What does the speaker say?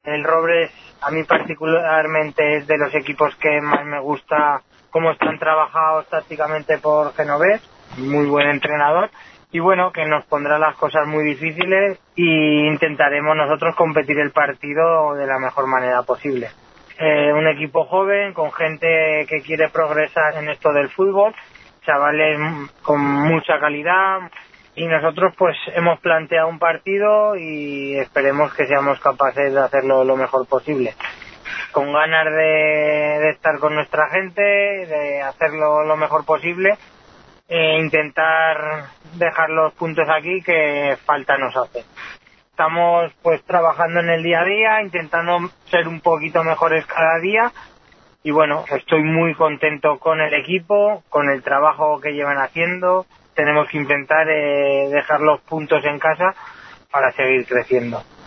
El Robles, a mí particularmente, es de los equipos que más me gusta cómo están trabajados tácticamente por Genovés, muy buen entrenador, y bueno, que nos pondrá las cosas muy difíciles y intentaremos nosotros competir el partido de la mejor manera posible. Un equipo joven, con gente que quiere progresar en esto del fútbol, chavales con mucha calidad, y nosotros pues hemos planteado un partido y esperemos que seamos capaces de hacerlo lo mejor posible. Con ganas de estar con nuestra gente, de hacerlo lo mejor posible e intentar dejar los puntos aquí que falta nos hace. Estamos pues trabajando en el día a día, intentando ser un poquito mejores cada día y bueno, estoy muy contento con el equipo, con el trabajo que llevan haciendo. Tenemos que intentar dejar los puntos en casa para seguir creciendo.